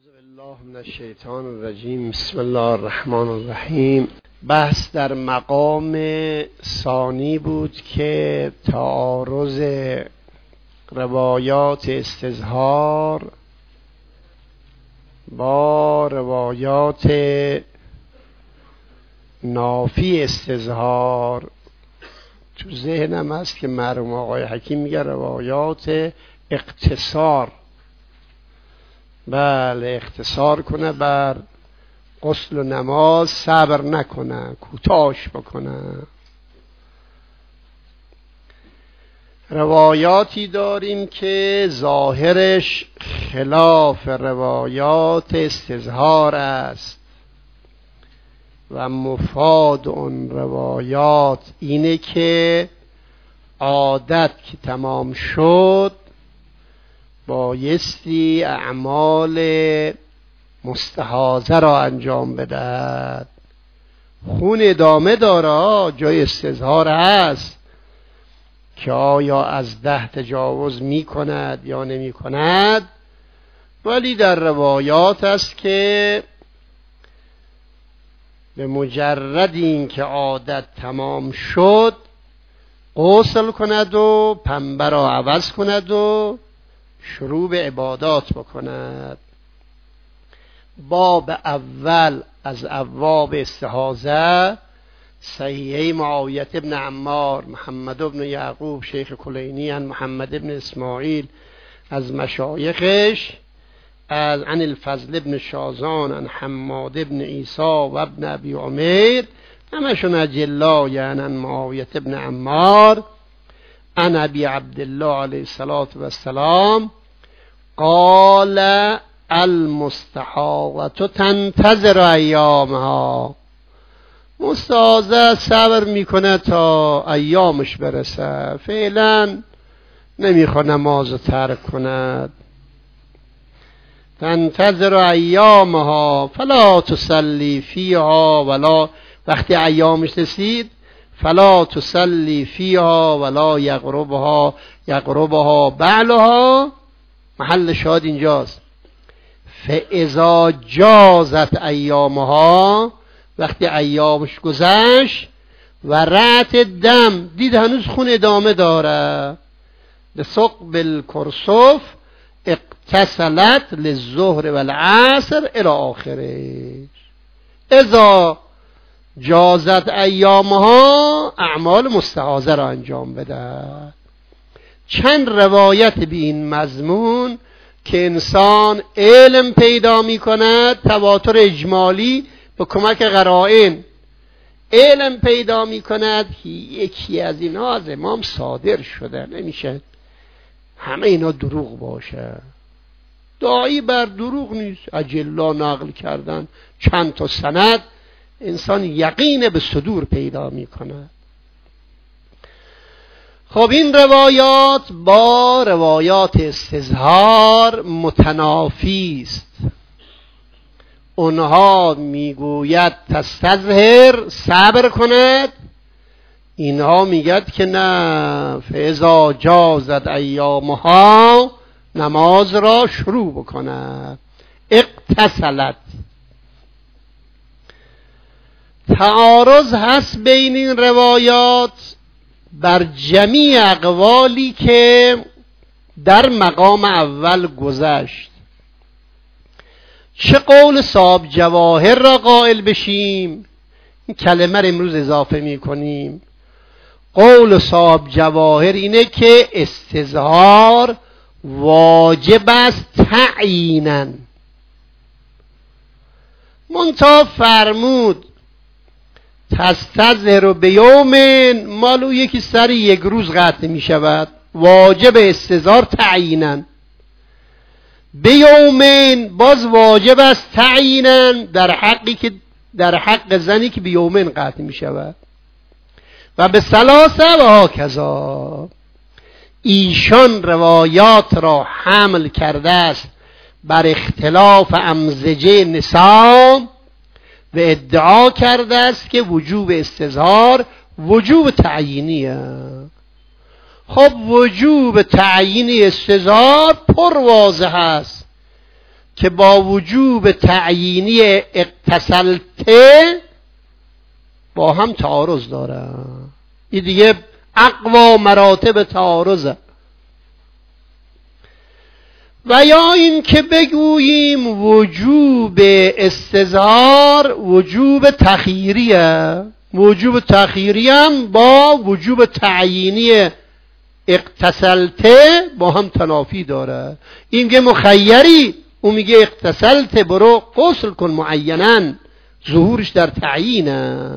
بالله من الشیطان الرجیم. بسم الله الرحمن الرحیم. بحث در مقام ثانی بود که تعارض روایات استظهار با روایات نافی استظهار. تو ذهنم هست که مرحوم آقای حکیم میگه روایات اقتصار، بله، اختصار کنه بر غسل و نماز، صبر نکنه، کوتاش بکنه. روایاتی داریم که ظاهرش خلاف روایات استظهار است و مفاد اون روایات اینه که عادت که تمام شد بایستی اعمال مستحاضه را انجام بدهد. خون ادامه داره، جای استظهار هست که آیا از 10 تجاوز می کند یا نمی کند، ولی در روایات است که به مجرد این که عادت تمام شد غسل کند و پنبه را عوض کند و شروع به عبادات بکند. باب اول از ابواب استحاضه صحیحه معاویه ابن عمار، محمد ابن یعقوب شیخ کلینی عن محمد ابن اسماعیل از مشایخش، از عن الفضل ابن شازان عن حماد ابن عیسی و ابن ابی عمیر، همشون اجلا، یعنی عن معاویه ابن عمار عن ابی عبدالله علیه الصلاة والسلام قال المستحاضة تنتظر ایامها. مستحاضه صبر میکنه تا ایامش برسه، فعلا نمیخواد نماز ترک کند. تنتظر ایامها فلا تصلی فیها ولا، وقتی ایامش رسید فلا تصلی فیها ولا یقربها بعلها، محل شاهد اینجاست. فاذا جازت ایامها، وقتی ایامش گذشت و رأت دم، دید هنوز خون ادامه داره، لثقب الکرسف اغتسلت للظهر والعصر الی آخره. اذا جازت ایامها، اعمال مستحاضه را انجام بده. چند روایت به این مضمون که انسان علم پیدا می کند، تواتر اجمالی به کمک قرائن علم پیدا می کند. یکی از اینا از امام صادر شده، نمیشه همه اینا دروغ باشه. داعی بر دروغ نیست، اجلا نقل کردن چند تا سند، انسان یقین به صدور پیدا می کند. خب این روایات با روایات استظهار متنافی است. اونها میگوید تستظهر، صبر کند، اینها میگد که نه، فاذا جازت ایامها، نماز را شروع بکند. اغتسلت. تعارض هست بین این روایات بر جمیع اقوالی که در مقام اول گذشت. چه قول صاحب جواهر را قائل بشیم؟ این کلمه را امروز اضافه می کنیم. قول صاحب جواهر اینه که استظهار واجب است تعییناً. منتها فرمود تستظهر بیومن، مالو یکی سر یک روز قطع می شود، واجب استظهار تعییناً. بیومن باز واجب است تعییناً در حق زنی که بیومن قطع می شود. و به ثلاثه و هاکذا. ایشان روایات را حمل کرده است بر اختلاف امزجه نساء و ادعا کرده است که وجوب استظهار وجوب تعیینیه. خب وجوب تعیینی استظهار پر واضح است. که با وجوب تعیینی اغتسلته با هم تعارض داره. این دیگه اقوا مراتب تعارضه. و یا این که بگوییم وجوب استظهار وجوب تخییریه، وجوب تخییری هم با وجوب تعیینی اغتسلته با هم تنافی داره. این میگه مخیری، اون میگه اغتسلته برو غسل کن معینا، ظهورش در تعیینه.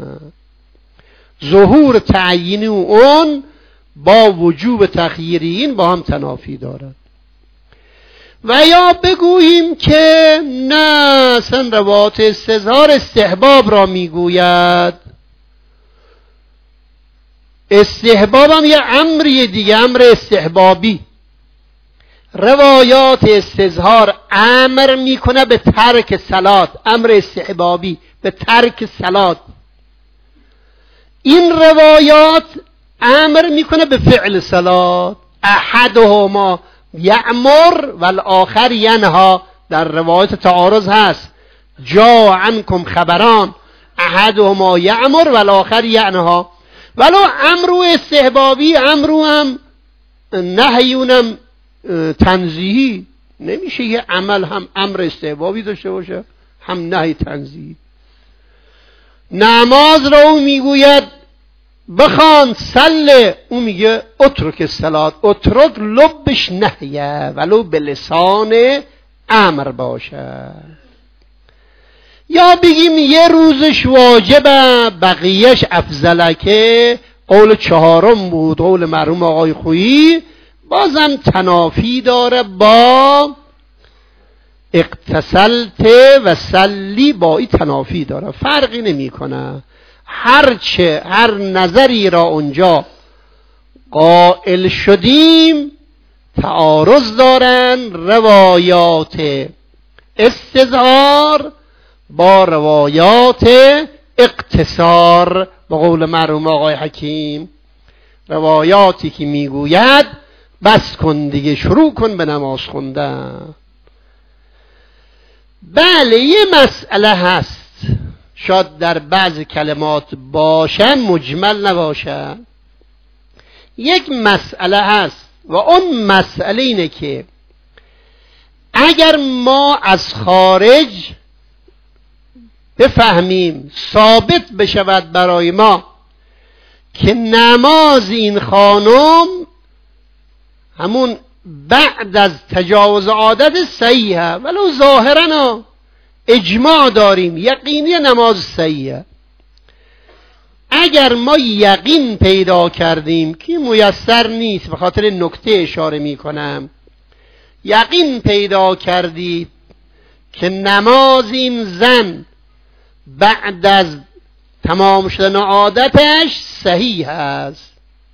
ظهور تعیینی اون با وجوب تخییری این با هم تنافی داره. و یا بگوییم که نه اصلا روایات استظهار استحباب را میگوید. استحباب هم یه امری دیگه، امر استحبابی. روایات استظهار امر میکنه به ترک صلات، امر استحبابی به ترک صلات. این روایات امر میکنه به فعل صلات. احدهما یأمر والآخر ینها، در روایت تعارض هست جا عنکم خبران احدهما یأمر والآخر ینها. ولو امر استحبابی امر هم نهیونم تنزیهی، نمیشه یه عمل هم امر استحبابی داشته باشه هم نهی تنزیهی. نماز را او میگوید بخوان صله، او میگه اترک الصلات. اترک لبش نهیه ولو به لسان امر باشه. یا بگیم یه روزش واجبه بقیهش افضله، که قول چهارم بود، قول مرحوم آقای خویی، بازم تنافی داره با اغتسلت و سلی، با این تنافی داره، فرقی نمی کنه. هر نظری را اونجا قائل شدیم تعارض دارن روایات استظهار با روایات اقتصار. با قول مرحوم آقای حکیم، روایاتی که میگوید بس کن دیگه، شروع کن به نماز خوندن. بله یه مسئله هست شاید در بعض کلمات باشه مجمل نباشه. یک مسئله هست و اون مسئله اینه که اگر ما از خارج بفهمیم، ثابت بشود برای ما که نماز این خانم همون بعد از تجاوز عادت صحیحه، ولو ظاهرا اجماع داریم یقینی نماز صحیحه. اگر ما یقین پیدا کردیم که میسر نیست، به خاطر نکته اشاره میکنم، یقین پیدا کردید که نماز این زن بعد از تمام شدن عادتش صحیح است،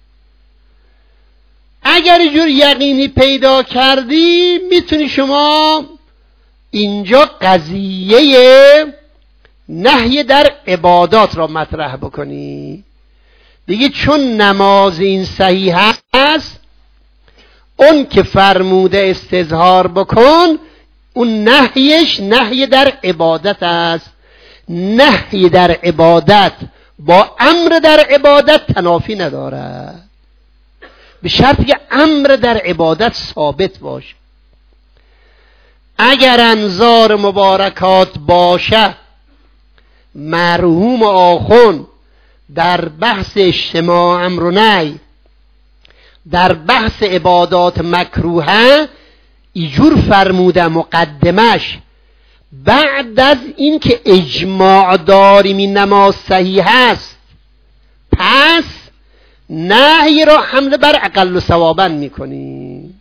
اگر اینجور یقینی پیدا کردی میتونی شما اینجا قضیه نهی در عبادات را مطرح بکنی. دیگه چون نماز این صحیح است، اون که فرموده استظهار بکن، اون نهیش نهی در عبادت است. نهی در عبادت با امر در عبادت تنافی نداره، به شرطی که امر در عبادت ثابت باشه. اگر انظار مبارکات باشه مرحوم آخون در بحث اجتماع امر و نهی، در بحث عبادات مکروهه ایجور فرموده مقدمش بعد از این که اجماع داریم این نماز صحیح است، پس نهی را حمله بر اقل ثوابا میکنیم.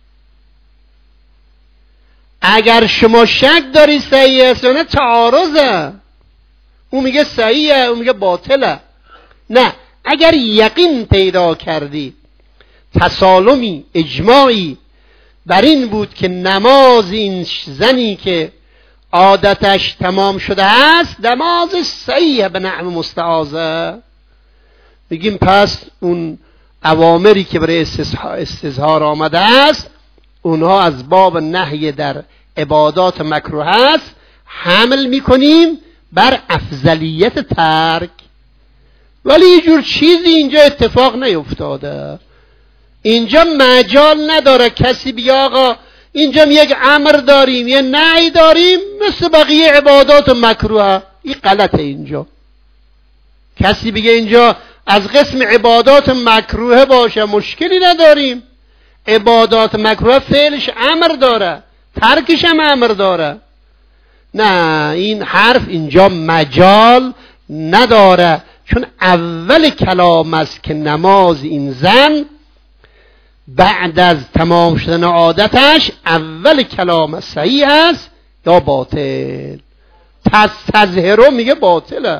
اگر شما شک داری صحیح است یا نه تعارضه، اون میگه صحیحه اون میگه باطله. نه، اگر یقین پیدا کردی تسالمی اجماعی بر این بود که نماز این زنی که عادتش تمام شده است نماز صحیحه به نحو مستعاضه، بگیم پس اون اوامری که برای استظهار آمده است اونها از باب نهی در عبادات مکروه است حمل میکنیم بر افضلیت ترک. ولی یه جور چیزی اینجا اتفاق نیفتاده. اینجا مجال نداره کسی بگه آقا اینجا یک امر داریم یه نهی داریم مثل بقیه عبادات مکروه. این غلطه. اینجا کسی بگه اینجا از قسم عبادات مکروه باشه مشکلی نداریم. عبادات مکروه فعلش امر داره، ترکش هم امر داره. نه، این حرف اینجا مجال نداره، چون اول کلام است که نماز این زن بعد از تمام شدن عادتش اول کلام صحیح است یا باطل. تظهرو میگه باطله.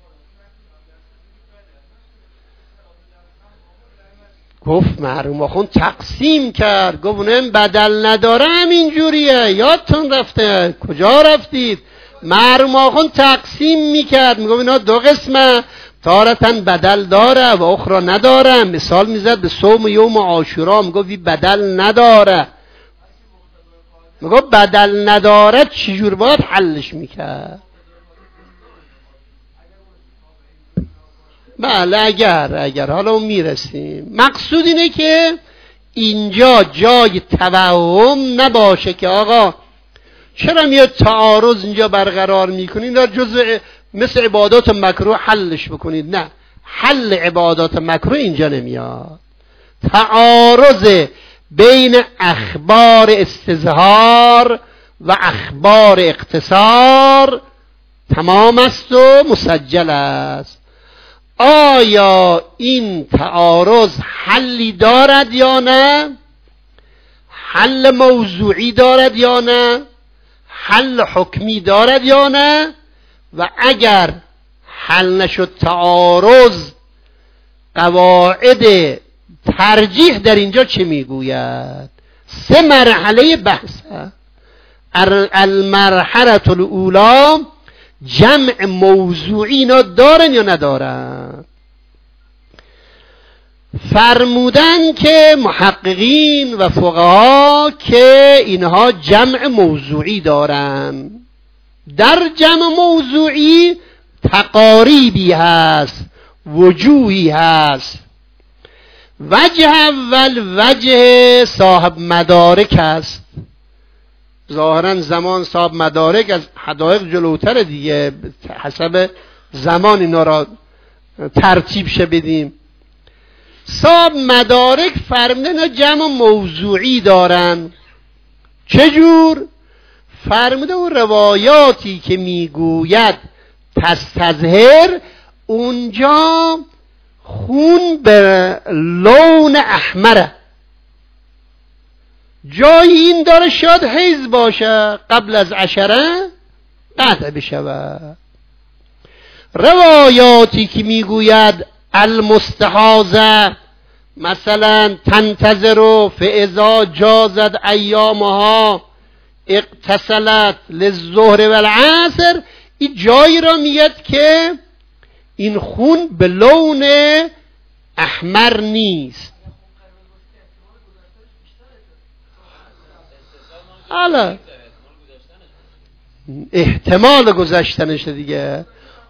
گفت مرحوم آخوند تقسیم کرد، گفت اونم بدل نداره همین جوریه. یادتون رفته؟ کجا رفتید؟ مرحوم آخوند تقسیم میکرد، میگفت اینا دو قسمه، تارتن بدل داره و اخرى نداره. مثال میزد به صوم یوم عاشورا، میگفت بدل نداره. میگفت بدل نداره چجور باید حلش میکرد؟ بله اگر حالا اون میرسیم. مقصود اینه که اینجا جای توهم نباشه که آقا چرا میاد تعارض اینجا برقرار میکنید، در جزء مثل عبادات مکروه حلش بکنید. نه، حل عبادات مکروه اینجا نمیاد. تعارض بین اخبار استظهار و اخبار اقتصار تمام است و مسجل است. آیا این تعارض حلی دارد یا نه؟ حل موضوعی دارد یا نه؟ حل حکمی دارد یا نه؟ و اگر حل نشد تعارض، قواعد ترجیح در اینجا چه میگوید؟ 3 مرحله بحثه. المرحله الاولی جمع موضوعی اینا دارن یا ندارن؟ فرمودن که محققین و فقها که اینها جمع موضوعی دارن. در جمع موضوعی تقاریبی هست، وجوهی هست. وجه اول وجه صاحب مدارک است. ظاهرا زمان صاحب مدارک از حدایق جلوتر دیگه، حسب زمان اینا را ترتیب شه بدیم. صاحب مدارک فرمودن جمع موضوعی دارن. چجور؟ فرموده اون روایاتی که میگوید تستظهر، اونجا خون به لون احمره. جای این داره شاید حیض باشه، قبل از 10 قطع بشود. روایاتی که میگوید المستحاضه، مثلا تنتظر فاذا جازت ایامها اغتسلت للظهر والعصر، این جایی را میگد که این خون به لون احمر نیست. حالا احتمال گذشتنش دیگه،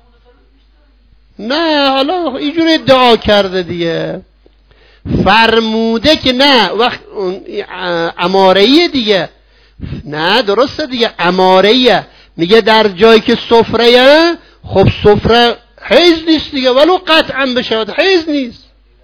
نه حالا اینجور ادعا کرده دیگه. فرموده که نه وقت امارهیه دیگه. نه درسته دیگه، امارهیه. میگه در جایی که سفره، خب سفره حیض نیست دیگه، ولو قطعا بشود حیض نیست.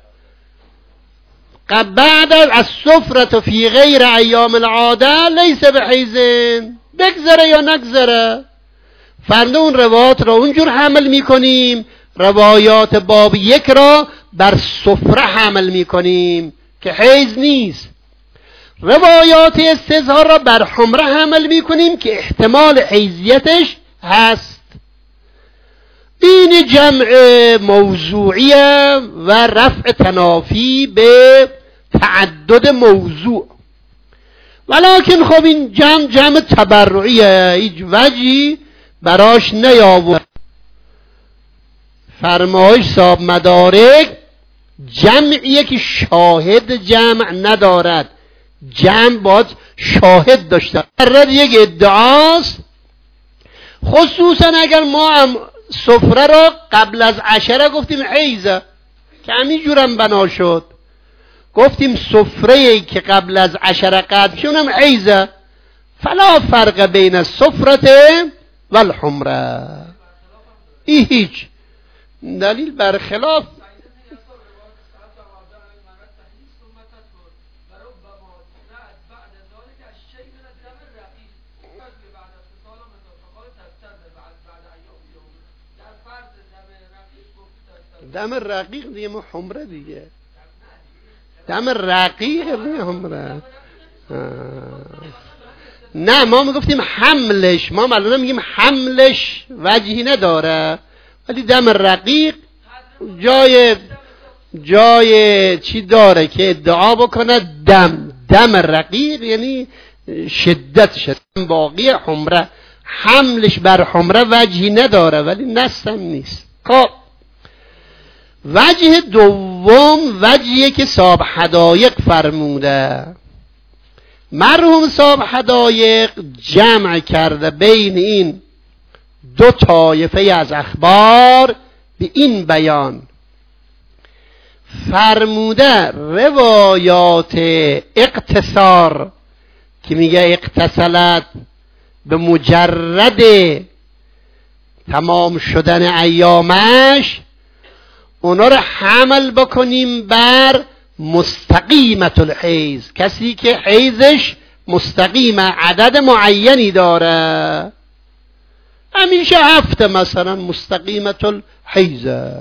بعد از سفره فی غیر ایام العاده لیس به حیضن، بگذره یا نگذره. فرده اون روایات را اونجور حمل میکنیم، روایات باب 1 را بر سفره حمل میکنیم که حیض نیست. روایات استظهار را بر حمره حمل میکنیم که احتمال حیضیتش هست. این جمع موضوعیه و رفع تنافی به تعدد موضوع. ولکن خب این جمع تبرعیه، هیچ وجهی براش نیاورد. فرمایش صاحب مدارک جمعیه که شاهد جمع ندارد. جمع باید شاهد داشتن. مجرد یک ادعاست، خصوصا اگر ما هم سفره را قبل از عشره گفتیم حیزه که همین جورم بنا شد، گفتیم سفره‌ای که قبل از عشره قدم شد هم حیزه، فلا فرق بین السفره و الحمره. این هیچ دلیل برخلاف دم رقیق دیگه، ما حمره دیگه، دم رقیق دیگه حمره. نه ما میگفتیم حملش، ما الان میگیم حملش وجهی نداره، ولی دم رقیق جای چی داره که ادعا بکنه دم رقیق یعنی شدت باقی حمره، حملش بر حمره وجهی نداره ولی نستم نیست. خب وجه دوم وجهیه که صاحب حدایق فرموده. مرحوم صاحب حدایق جمع کرده بین این دو طایفه از اخبار به این بیان، فرموده روایات اقتصار که میگه اقتصلت به مجرد تمام شدن ایامش، اونا رو حمل بکنیم بر مستقیمت الحیز، کسی که حیزش مستقیمه، عدد معینی داره، همیشه هفته مثلا مستقیمت الحیزه،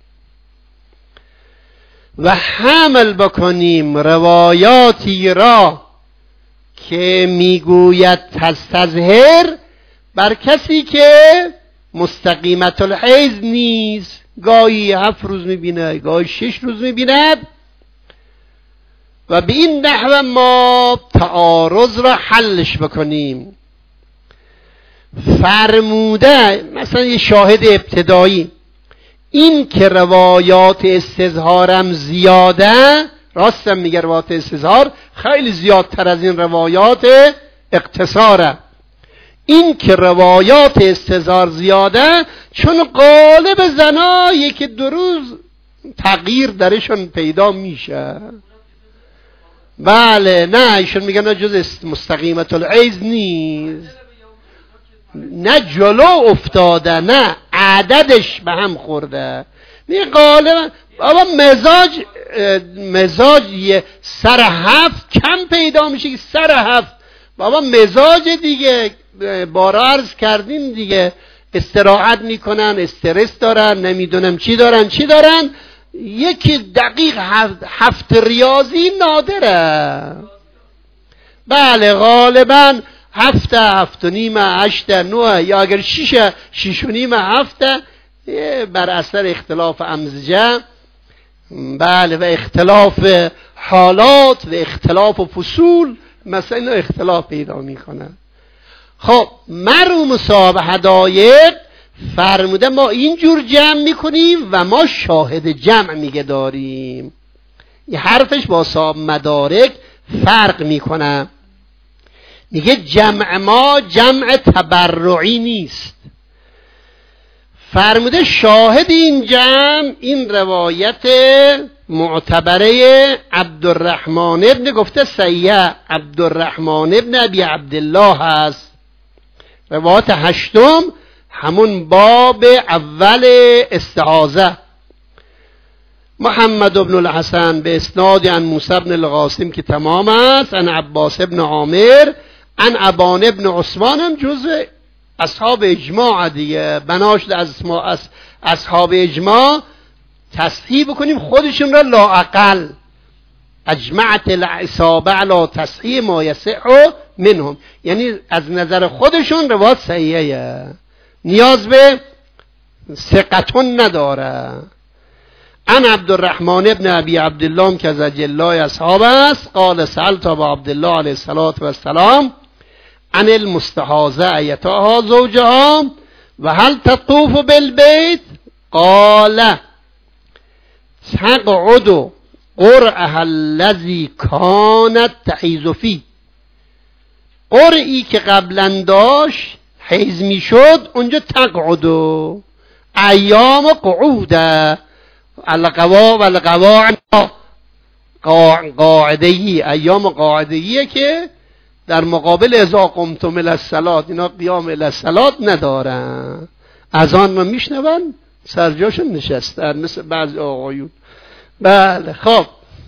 و حمل بکنیم روایاتی را که میگوید تستظهر بر کسی که مستقیمت الحیز نیست، گاهی 7 روز میبینه، گاهی 6 روز میبینه، و به این نحو ما تعارض را حلش بکنیم. فرموده مثلا یه شاهد ابتدایی، این که روایات استظهارم زیاده، راستم میگه روایات استظهار خیلی زیادتر از این روایات اقتصاره، این که روایات استظهار زیاده چون غالب زنایی که 2 روز تغییر درشون پیدا میشه. بله نه ایشون میگن جز مستقیمت الحیز نیست، نه جلو افتاده، نه عددش به هم خورده، نه غالبا بابا مزاج یه سر 7 کم پیدا میشه که سر 7 بابا مزاج دیگه، بارا عرض کردیم دیگه، استراحت میکنن، استرس دارن، نمیدونم چی دارن، یکی دقیق 7 ریاضی نادره. بله غالبا 7 7 و نیم 8 9 یا اگر 6 و نیم 7 بر اثر اختلاف امزجه، بله، و اختلاف حالات و اختلاف فصول مثلا اختلاف پیدا میکنه. خب مرحوم صاحب حدایق فرموده ما اینجور جمع میکنیم و ما شاهد جمع میگه داریم. این حرفش با صاحب مدارک فرق میکنه، میگه جمع ما جمع تبرعی نیست. فرموده شاهد این جمع این روایت معتبره عبدالرحمن ابن، گفته سیه عبدالرحمن ابن ابی عبدالله هست، روایت 8 همون باب اول استعاذه. محمد ابن الحسن به اسناد عن موسی ابن القاسم که تمام است، عن عباس ابن عامر، عن ابان ابن عثمان، هم جزء اصحاب اجماع دیگه، بناشد از اصحاب اجماع تصحیح بکنیم خودشون را لااقل، اجمعت العصابه علی تصحیح ما یصح منهم، یعنی از نظر خودشون روایت صحیحه، نیاز به ثقتون نداره. عن عبدالرحمن ابن ابی عبدالله که از اجلای اصحاب است، قال سألت ابا عبدالله علیه السلام عن المستحاضه ایتاها زوجها و هل تطوف بالبیت، قال تقعد قرعها الذی کانت تعیذ فیه. قرعی که قبلا داشت حیز میشد اونجا تقعدو ایام قعوده القوا و القواعد قاعدهی ایام قاعدهیه که در مقابل اذا قمتم الی الصلاة اینا قیام الی الصلاة ندارن، اذان رو میشنون سرجاشون نشستن مثل بعضی آقایون. بله خب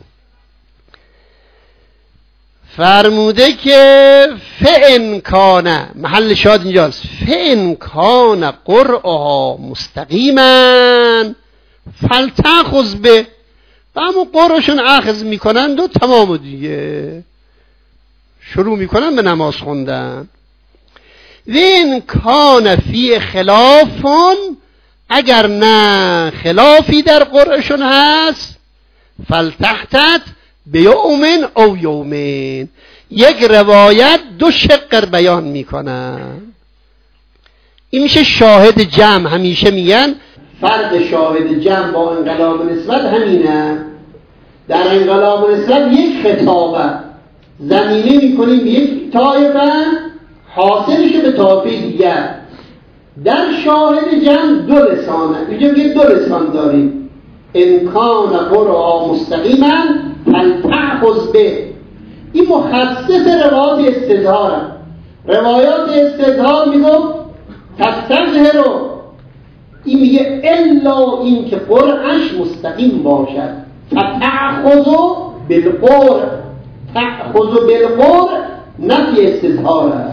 فرموده که فئن کانه، محل شاد اینجاست، فئن کانه قرعها مستقیما فلتأخذ به، و همون قرعشون اخذ میکنند و تمام دیگه شروع میکنن به نماز خوندن. وین کان فی خلافون، اگر نه خلافی در قرعشون هست، فلتحتت به یومن او یومین، یک روایت دو شق بیان میکنن. این میشه شاهد جمع. همیشه میگن فرق شاهد جمع با انقلاب نسبت همینه. در انقلاب نسبت یک خطابه زمینه میکنیم به یک طایفه، حاصلش به طایفه دیگر. در شاهد جمع دو لسانه، اینجا میگه دو لسان داریم. امکان قرآن مستقیما فلتأخذ به، این مخصص روایات استظهاره. روایات استظهار میگم تستظهر، این میگه الا این که قرعش مستقیم باشد. فتأخذ بالقرع، تأخذ بالقرع نفی استظهاره.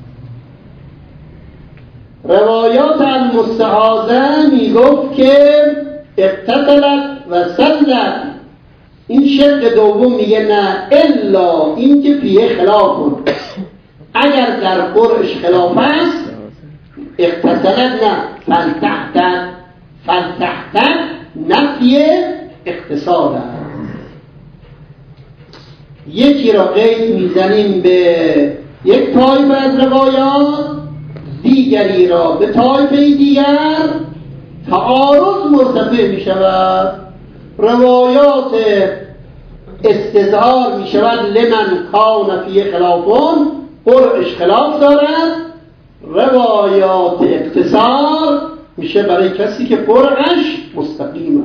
روایات المستعاذه میگفت که اقتتلت و سلت، این شق دوم میگه نه الا این که فیه خلاف بود، اگر در قرعش خلاف است اقتتلت نه فلتحتت نفی اقتصاد است. یکی را قید میزنیم به یک طایفه از روایات، دیگری را به طایفه دیگر، تعارض مرتفع می شود. روایات استظهار می شود لمن کان فی خلافون، قرعش خلاف دارد. روایات اقتصار میشه برای کسی که قرعش مستقیمه.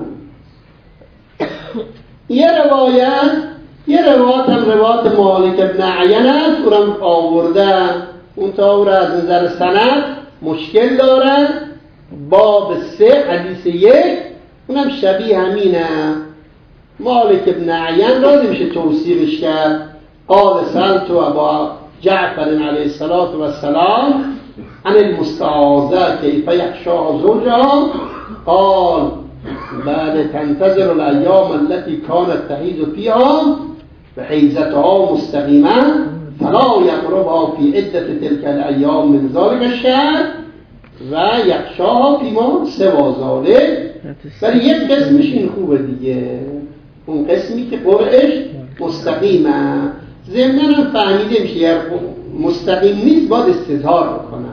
یه روایت هم روایت مالک ابن عین است، اونم آوردن، اون تا از نظر سند مشکل داره. باب 3 حدیث 1 اونم شبیه همینه. مالک ابن عین را نمیشه توصیفش کرد. قال سألت ابا جعفر علیه السلام عن المستعاذة کیف یخشاها زوجها، قال بعد تنتظر الایام التي كانت تحیض فيها بحیزتها مستقیما فلا یقربها في عدة تلك الایام من ذلك الشهر و یخشاها فیما سوا ذلك. ولی یک قسمش این خوبه دیگه، اون قسمی که قرعش مستقیمه. ضمناً هم فهمیده میشه یعنی مستقیم نیست، باید استظهار بکنه.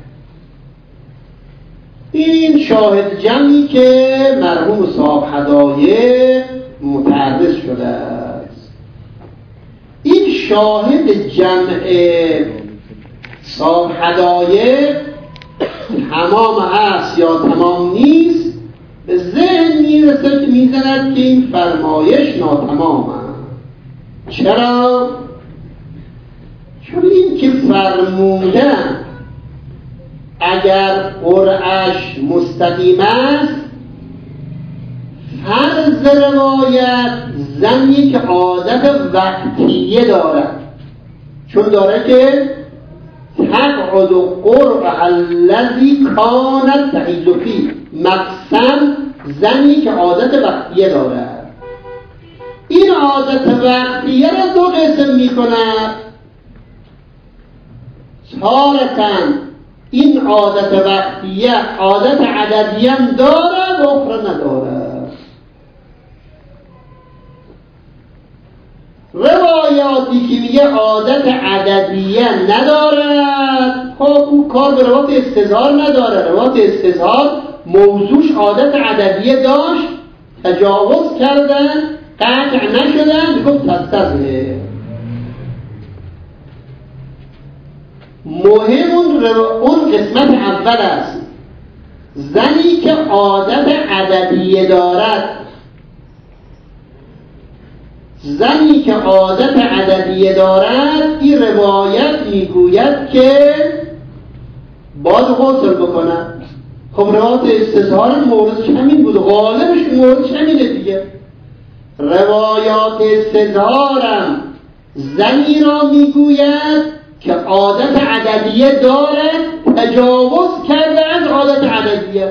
این شاهد جمعی که مرحوم صاحب هدایه متعرض شده است. این شاهد جمع صاحب هدایه تمام هست یا تمام نیست، به ذهن میرسه که میزند که این فرمایش ناتمامه. چرا؟ چون این که فرمودن اگر قرعش مستقیم است، فرض روایت زنی که عادت وقتیه دارد، چون داره که تقعد قرع الذی کانت تحیض فیه، مقسم زنی که عادت وقتیه دارد. این عادت وقتیه را دو قسم می کند. تارتاً این عادت وقتیه عادت عددیه هم داره و اخرى نداره. روایاتی که میگه عادت عددیه ندارد، خب اون کار به روایت استظهار نداره. روایت استظهار موضوعش عادت عددیه داشت، تجاوز کردن، قطع نشدن، گفت تستظهر. مهم اون قسمت اول است. زنی که عادت عددیه دارد، زنی که عادت عددیه دارد، این روایت میگوید که باید غسل بکنن. خب روایت استظهار موردش همین بود، غالبش موردش همینه دیگه. روایات استظهارم زنی را میگوید که عادت عددیه دارد، تجاوز کرده از عادت عددیه.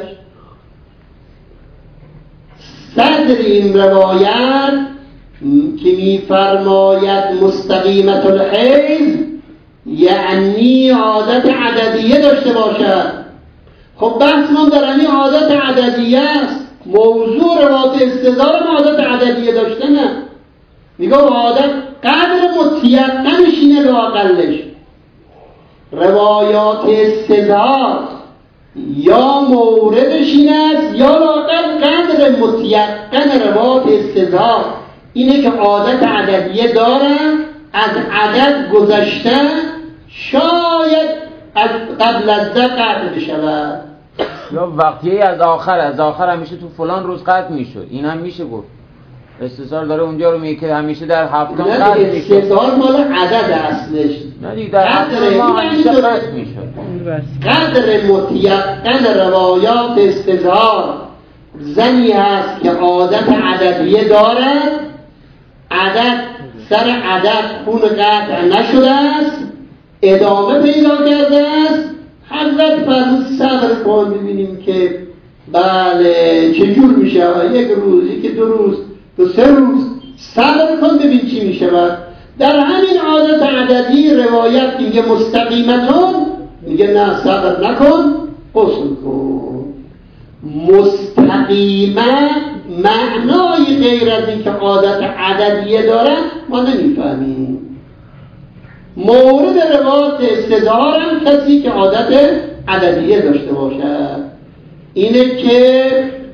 صدر این روایت که میفرماید مستقیمت الحیض یعنی عادت عددیه داشته باشد. خب بحث من در همین عادت عددیه است. موضوع روایت استظهار عادت عددیه داشته نه، میگه عادت قدر متیقنش اینه لااقلش. روایات استظهار یا موردش این است یا لااقل قدر متیقن روایات استظهار اینه که عادت عددیه دارن، از عدد گذشتن، شاید از قبل از قطع بشود یا وقتی از آخر همیشه تو فلان روز قطع میشد. این هم میشه گفت استظهار داره اونجا رو میگه که همیشه در هفتم قطع میشد. استظهار مال عدد اصلش نه دیگه در هفتم ما همیشه قطع میشد. قدر متیقن روایات استظهار زنی هست که عادت عددیه دارد، عدد سر عدد خون قطع نشده است، ادامه پیدا کرده است. حضرت فرمود صبر کن ببینیم که بله چجور میشه، یک روز، یکی دو روز، دو سه روز صبر کن ببین چی میشه. در همین عادت عددی روایت میگه مستقیمتون، میگه نه صبر نکن، غسل کن. مستقیمه معنای غیر از این که عادت عددیه داره ما نمیفهمیم. مورد روایت استظهار هم کسی که عادت عددیه داشته باشد اینه که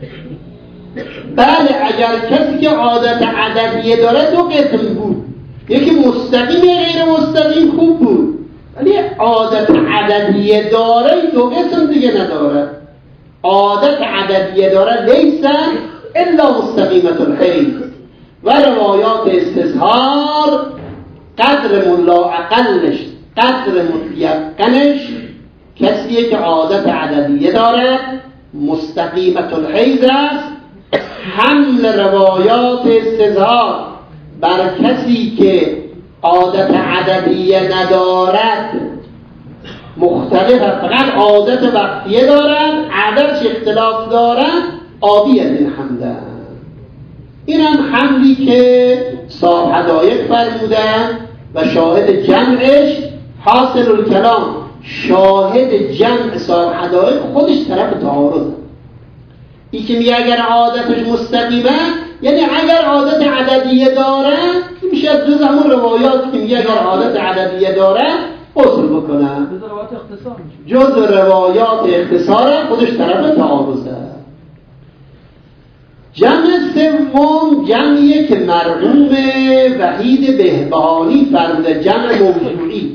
بله اگر کسی که عادت عددیه داره دو قسم بود، یکی مستقیم غیر مستقیم خوب بود، ولی عادت عددیه داره دو قسم دیگه نداره. عادت عددیه داره لیسا الا مستقیمت الحیض و روایات استظهار قدر ملا اقلش قدر متیقنش کسیه که عادت عددیه داره، مستقیمت الحیض است. حمل روایات استظهار بر کسی که عادت عددیه ندارد مختلف، فقط عادت وقتیه دارد، عددش اختلاف دارد، آبی از این حمله. این هم حملی که صاحب حدایق فرمودن و شاهد جمعش حاصل الکلام، شاهد جمع صاحب حدایق خودش طرف تعارضه. این که میگه اگر عادتش مستقیمه یعنی اگر عادت عددیه داره میشه از جز همون روایات که میگه اگر عادت عددیه داره غسل بکنه، جز روایات اختصاره خودش طرف تعارضه. جمع سوم جمعیه که مرحوم وحید بهبهانی فرموده، جمع موضوعی.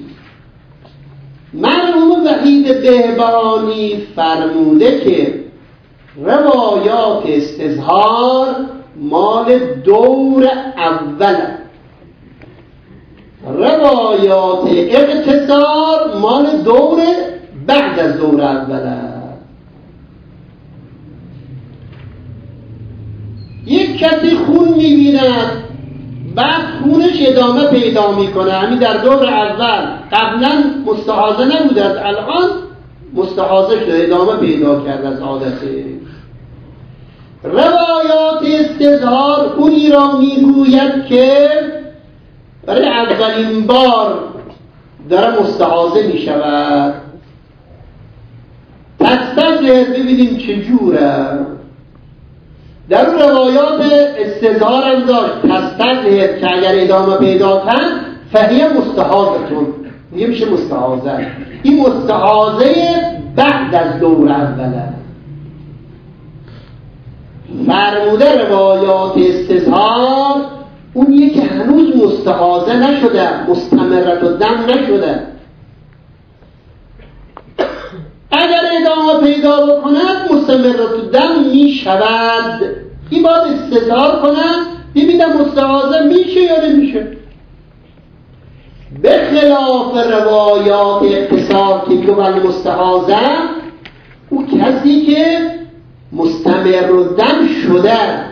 مرحوم وحید بهبهانی فرموده که روایات استظهار مال دور اول، روایات اقتصار مال دور بعد از دور اول. یک کسی خون میبیند بعد خونش ادامه پیدا میکنه، همین در دور اول قبلا مستحاضه نبوده، الان مستحاضه شده، ادامه پیدا کرد از عادته. روایات استظهار اونی را میگوید که برای اولین بار داره مستحاضه میشود. تستظهر ببینیم چجوره. در اون روایات استظهار هم داشت تستظهر که اگر ادامه پیدا کرد فهیه مستحاضتون، میگه میشه مستحاضه. این مستحاضه بعد از دور اوله. فرموده روایات استظهار اونیه که هنوز مستحاضه نشده، مستمرت و دم نشده. اگر ادامه پیدا بکند مستمرات الدم می شود. این باید استظهار کنن ببینم مستحاضه میشه یا نمیشه. به خلاف روایات اقتصار که گوال مستحاضه، او کسی که مستمرالدم شده،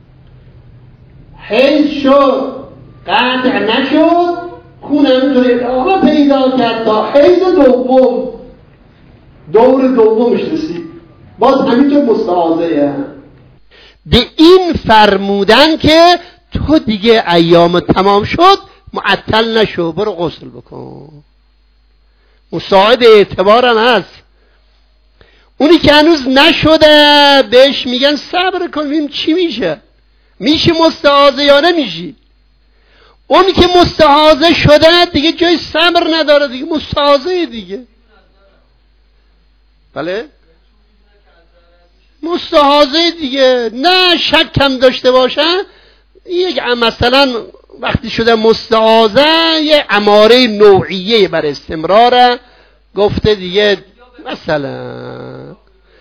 حیض شد قطع نشد، خون همینطور ادامه پیدا کرد تا حیض دوم، دور دومش رسید، باز همینطور مستحاضه. به این فرمودن که تو دیگه ایام تمام شد معطل نشو، برو غسل بکن، مساعد اعتبارم هست. اونی که هنوز نشده بهش میگن صبر کن ببین چی میشه، میشه مستحاضه یا نمیشی. اونی که مستحاضه شده دیگه جای صبر نداره، دیگه مستحاضه دیگه. بله مستحاضه دیگه، نه شک هم داشته باشه. یک مثلا وقتی شده مستحاضه یه اماره نوعیه بر استمراره گفته دیگه مثلا.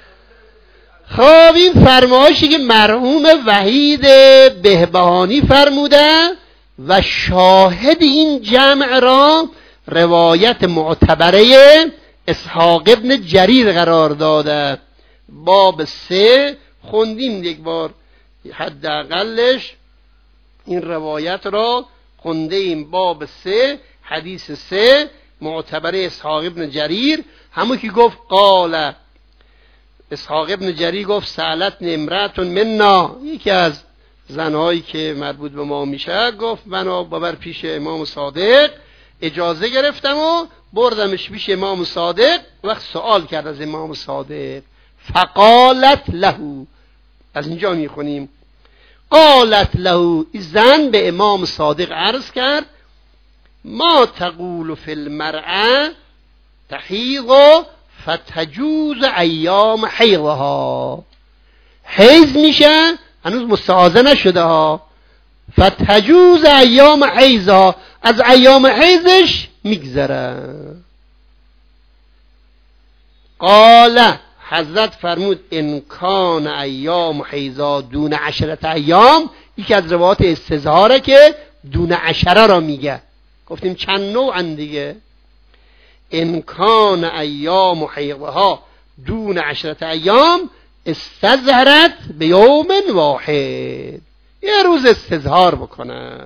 خب این فرمایشی که مرحوم وحید بهبهانی فرموده و شاهد این جمع را روایت معتبره اسحاق ابن جریر قرار داده. باب 3 خوندیم یک بار حداقلش این روایت را خوندیم. باب 3 حدیث 3 معتبره اسحاق ابن جریر، همون که گفت قال اسحاق ابن جریر گفت سألتنی امرأة منا، یکی از زنهایی که مربوط به ما میشه، گفت منو ببر پیش امام صادق. اجازه گرفتم و بردمش پیش امام صادق. وقت سوال کرد از امام صادق، فقالت له، از اینجا میخونیم، قالت له، زن به امام صادق عرض کرد ما تقول فی المرأة تحیض فتجوز ایام حیضها، حیض میشه هنوز مستحاضه نشده ها، فتجوز ایام حیضها، از ایام حیضش میگذره. قال حضرت فرمود ان کان ایام حیضا دون 10 ایام، یکی از روایات استظهاره که دون 10 را میگه، گفتیم چند نوعن دیگه. ان کان ایام حیضها دون 10 ایام استظهرت به یوم واحد، یه روز استظهار بکنه.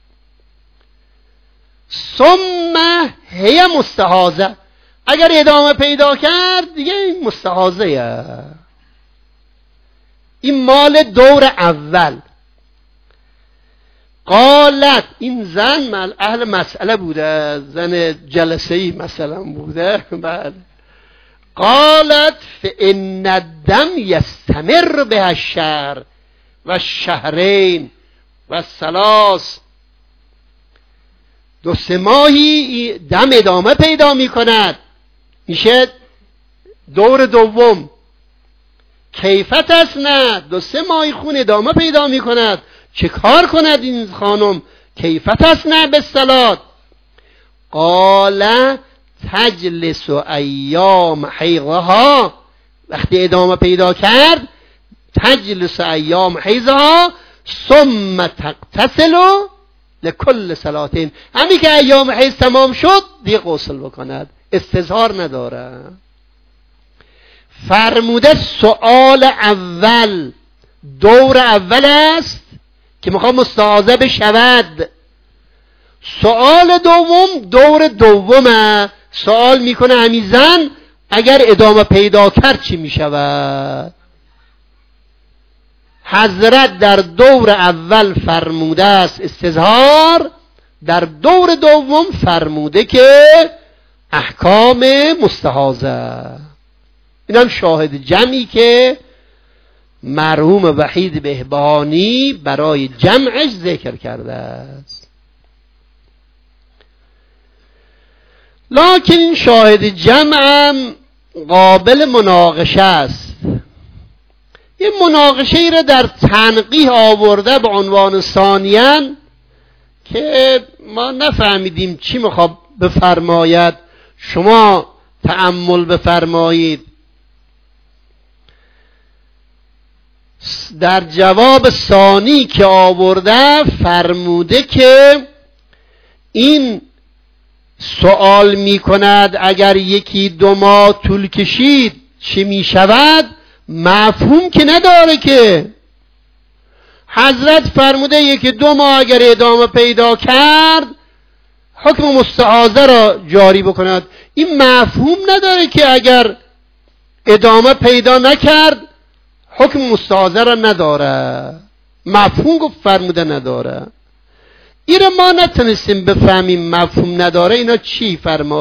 ثم هی مستحاضه، اگر ادامه پیدا کرد دیگه این مستحاضه. این مال دور اول. قالت، این زن اهل مسئله بوده، زن جلسه‌ای مثلا بوده. بله. قالت فإن الدم یستمر به الشهر و الشهرین و الثلاث، 2-3 ماهی دم ادامه پیدا می کند، میشه دور دوم. کیفت است نه 2-3 ماهی خون ادامه پیدا می کند، چه کار کند این خانم؟ کیفت است نه به صلات. قال تجلس ایام حیضها، وقتی ادامه پیدا کرد تجلس ایام حیضها ثم تغتسل لکل صلاتین، همین که ایام حیض تمام شد دیگه غسل بکند، استظهار نداره. فرموده سؤال اول دور اول است که میخواد مستحاضه بشود. سؤال دوم دور دومه، سؤال میکنه همین زن اگر ادامه پیدا کرد چی میشود؟ حضرت در دور اول فرموده است استظهار، در دور دوم فرموده که احکام مستحاضه. اینم شاهد جمعی که مرحوم وحید بهبهانی برای جمعش ذکر کرده است. لکن این شاهد جمعم قابل مناقشه است. این مناقشه ای را در تنقیح آورده به عنوان ثانیاً که ما نفهمیدیم چی میخواد بفرماید. شما تأمل بفرمایید. در جواب ثانی که آورده فرموده که این سوال می کند اگر یکی 2 ماه طول کشید چه می شود؟ مفهوم که نداره که. حضرت فرموده 1-2 ماه اگر ادامه پیدا کرد حکم مستعاضه را جاری بکند. این مفهوم نداره که اگر ادامه پیدا نکرد حکم مستعاضه را نداره. مفهوم گفت فرموده نداره. این را ما نتونستیم بفهمیم مفهوم نداره. اینا چی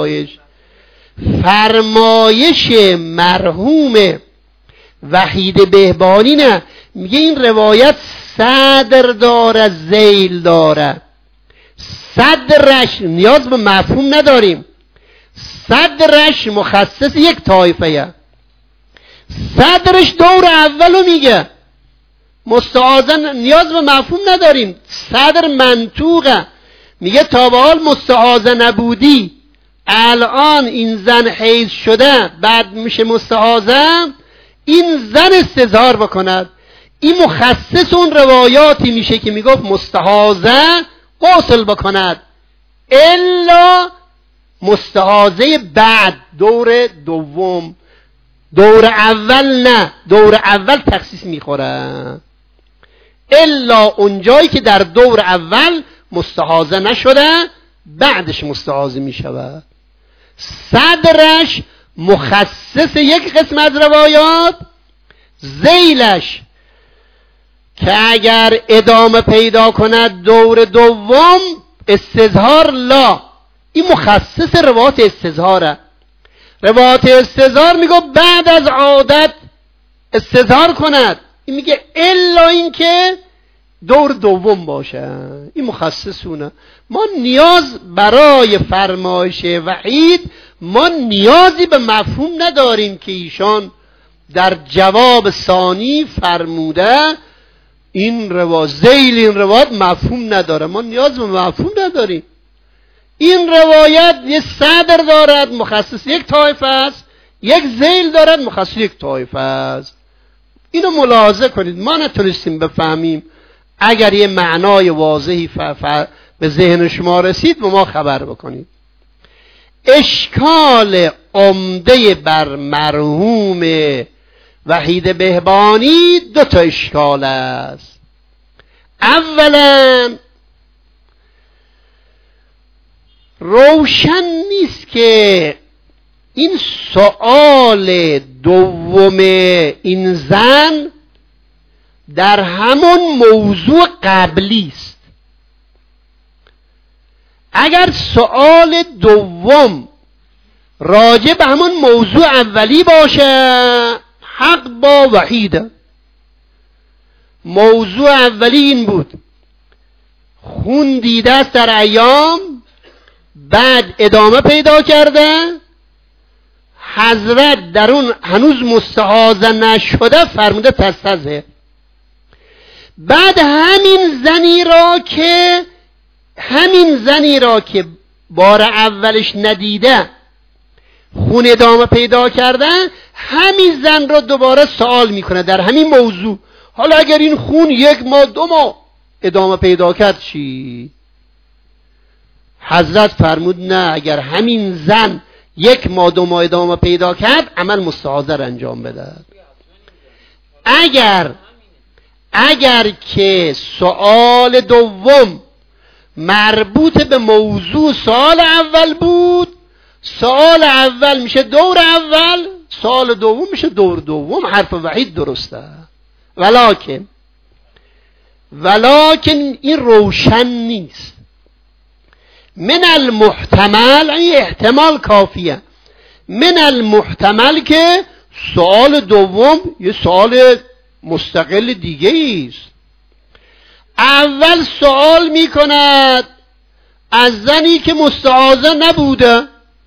فرمایش مرحوم وحید بهبانی نه، میگه این روایت صدر داره ذیل داره. صدرش نیاز به مفهوم نداریم، صدرش مخصص یک طایفه، صدرش دور اولو میگه. مستعاضه نیاز به مفهوم نداریم، صدر منطوقه. میگه تا به حال مستعاضه نبودی، الان این زن حیض شده بعد میشه مستعاضه، این زن استظهار بکند. این مخصص اون روایاتی میشه که میگفت مستحاضه غسل بکند، الا مستحاضه بعد دور دوم، دور اول نه، دور اول تخصیص میخوره، الا اونجایی که در دور اول مستحاضه نشده بعدش مستحاضه میشود. صدرش مخصص یک قسم از روایات، ذیلش که اگر ادامه پیدا کند دور دوم استظهار لا، این مخصص روایات استظهاره. روایات استظهار میگه بعد از عادت استظهار کند، این میگه الا این که دور دوم باشه، این مخصصونه. ما نیاز برای فرمایش وحید ما نیازی به مفهوم نداریم که ایشان در جواب ثانی فرموده این روایت ذیل، این روایت مفهوم نداره. ما نیاز به مفهوم نداریم. این روایت یک صدر دارد مخصص یک طایفه است، یک ذیل دارد مخصص یک طایفه است. اینو ملاحظه کنید. ما نتونستیم بفهمیم. اگر یه معنای واضحی به ذهن شما رسید به ما خبر بکنید. اشکال عمده بر مرحوم وحید بهبانی 2 اشکال است. اولا روشن نیست که این سؤال دوم این زن در همون موضوع قبلی است. اگر سؤال دوم راجع به همون موضوع اولی باشه حق با وحیده. موضوع اولی این بود خون دیده است در ایام، بعد ادامه پیدا کرده، حضرت در اون هنوز مستحاضه نشده فرموده تستظهر. بعد همین زنی را که بار اولش ندیده خون ادامه پیدا کرده، همین زن را دوباره سوال میکنه در همین موضوع. حالا اگر این خون 1 ماه 2 ماه ادامه پیدا کرد چی؟ حضرت فرمود نه، اگر همین زن 1 ماه 2 ماه ادامه پیدا کرد عمل مستحاضه را انجام بده. اگر که سوال دوم مربوط به موضوع سوال اول بود، سوال اول میشه دور اول، سوال دوم میشه دور دوم. حرف وحید درسته. ولکن این روشن نیست. من المحتمل، این احتمال کافیه، من المحتمل که سوال دوم یه سوال مستقل دیگه است. اول سوال میکند از زنی که مستحاضه نبوده،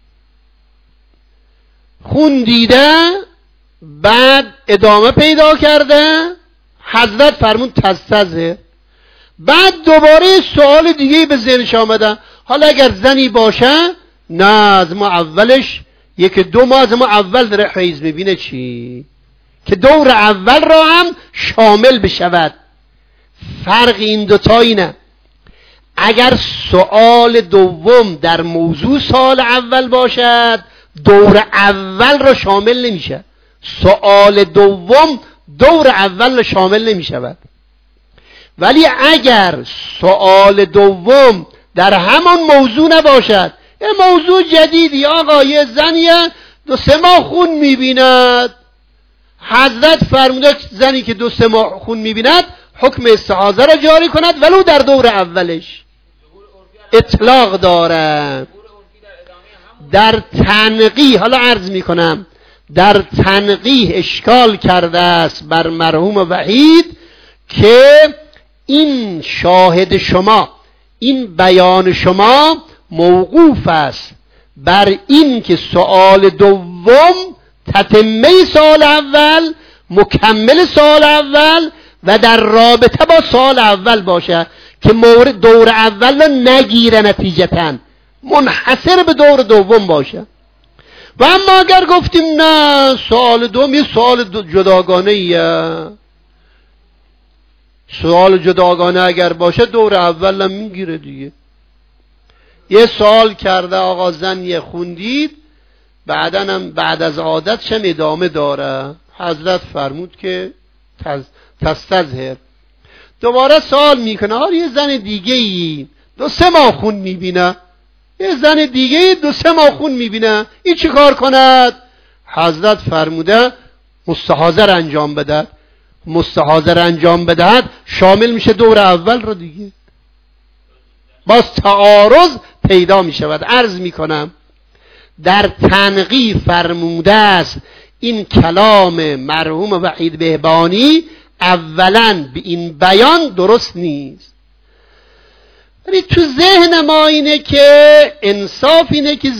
خون دیده، بعد ادامه پیدا کرده، حضرت فرمود تستظهر. بعد دوباره سوال دیگه به ذهنش آمده، حالا اگر زنی باشه نه، از ما اولش 1-2 ماه از ما اول داره حیض میبینه چی؟ که دور اول را هم شامل بشود. فرق این دوتا اینه، اگر سوال دوم در موضوع سوال اول باشد دور اول را شامل نمیشه، سوال دوم دور اول را شامل نمیشود. ولی اگر سوال دوم در همان موضوع نباشد، یه موضوع جدیدی، آقا یه زنیه 2-3 ماه خون میبیند، حضرت فرموده زنی که 2-3 ماه خون میبیند حکم استحاضه را جاری کند ولو در دور اولش. اطلاق داره. در تنقیح، حالا عرض میکنم، در تنقیح اشکال کرده است بر مرحوم وحید که این شاهد شما، این بیان شما موقوف است بر این که سوال دوم تتمه سوال اول، مکمل سوال اول و در رابطه با سوال اول باشه که مورد دور اول رو نگیره، نتیجتاً منحصر به دور دوم باشه. و اما اگر گفتیم نه سوال دوم یه سوال جداگانه ایه، سوال جداگانه اگر باشه دور اول هم میگیره دیگه. یه سوال کرده آقا زن یه خوندید بعداً هم بعد از عادت شم ادامه داره، حضرت فرمود که تستظهر. دوباره سوال میکنه آره یه زن دیگه ای 2-3 ماه خون میبینه، یه زن دیگه 2-3 ماه خون میبینه، این چی کار کند؟ حضرت فرموده مستحاضه را انجام بده. مستحاضه را انجام بدهد شامل میشه دور اول رو دیگه، باز تعارض پیدا میشود. عرض میکنم در تنقیح فرموده است این کلام مرحوم وحید بهبانی اولا به این بیان درست نیست. ولی تو ذهن ما اینه که انصاف اینه که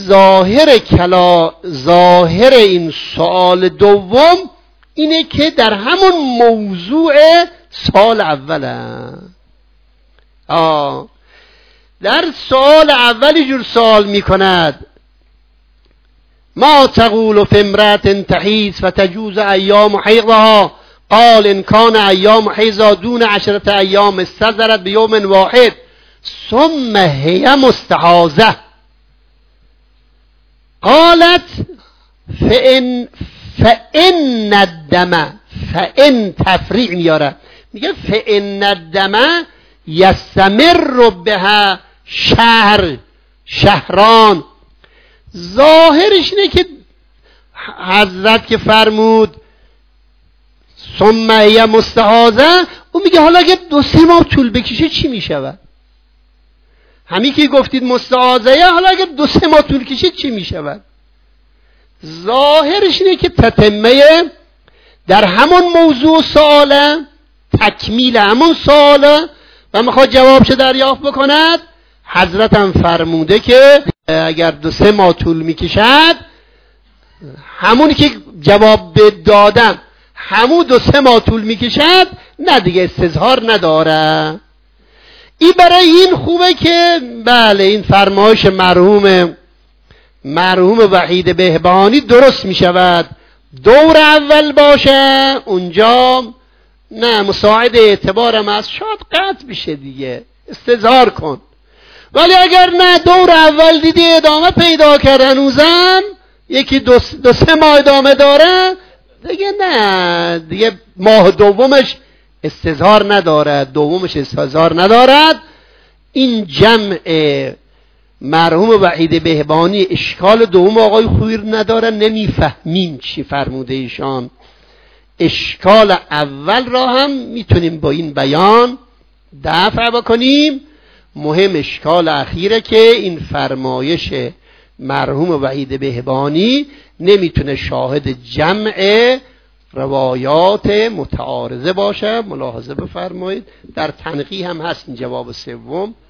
ظاهر این سوال دوم اینه که در همون موضوع سوال اوله. در سوال اولی جور سوال میکند ما تقول فی امرأة تحیض فتجوز ایام حیضها قال ان کان ایام حیضها دون 10 ایام استظهرت بیوم واحد ثم هي مستحاضة قالت فإن الدم، فإن تفریع میاره، میگه فإن الدم یستمر بها شهران. ظاهرش اینه که حضرت که فرمود ثم هي مستحاضة، اون میگه حالا اگه 2-3 ماه طول بکشه چی میشود؟ همین که گفتید مستحاضه، حالا اگه 2-3 ماه طول کشید چی میشود؟ ظاهرش اینه که تتمه در همون موضوع سواله، تکمیل همون سواله و میخواد جوابش دریافت بکند. حضرت هم فرموده که اگر 2-3 ماه طول میکشد، همونی که جواب دادم همون 2-3 ماه طول میکشد، نه دیگه استظهار نداره. این برای این خوبه که بله این فرمایش مرحوم وحید بهبانی درست می شود. دور اول باشه اونجا نه مساعد اعتبارم از شاید قطع بشه دیگه، استظهار کن. ولی اگر نه دور اول دیدی ادامه پیدا کرد هنوزم یکی 2-3 ماه ادامه داره دیگه، نه دیگه ماه دومش استظهار ندارد، دومش استظهار ندارد. این جمع مرحوم وحید بهبانی اشکال دوم آقای خویر نداره، نمیفهمیم چی فرموده ایشان. اشکال اول را هم میتونیم با این بیان دفع بکنیم. مهم اشکال اخیره که این فرمایش مرحوم وحید بهبانی نمیتونه شاهد جمع روایات متعارضه باشه. ملاحظه بفرمایید در تنقیح هم هست این جواب سوم.